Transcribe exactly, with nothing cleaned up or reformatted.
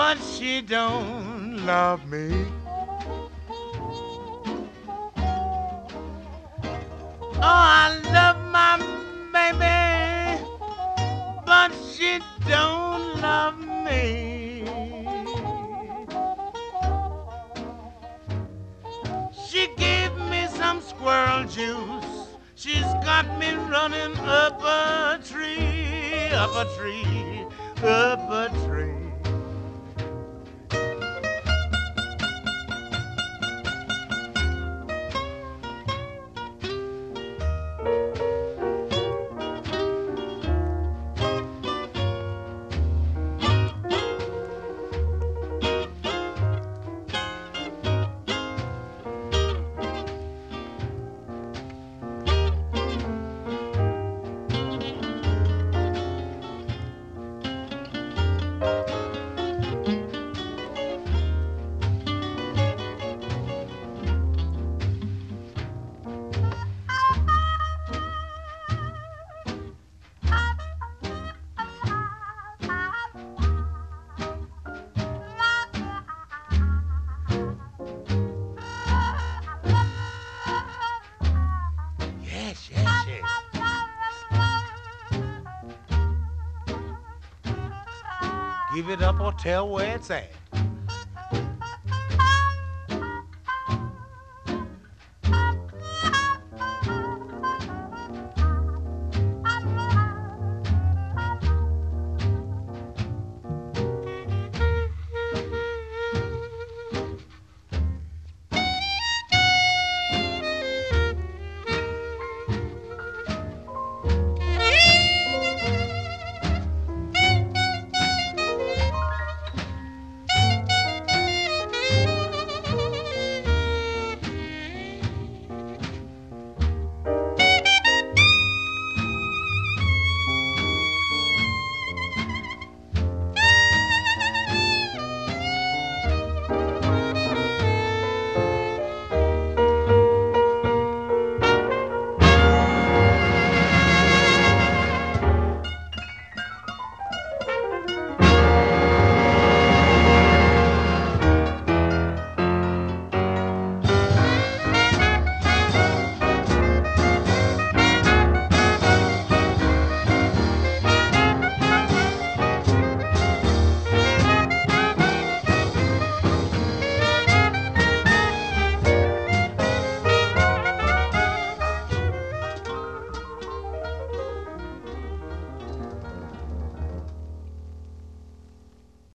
but she don't love me. Oh, I love my baby, but she don't love me. She gave me some squirrel juice. She's got me running up a tree, up a tree, up a tree. Yes, yes, yes. Give it up or tell where it's at.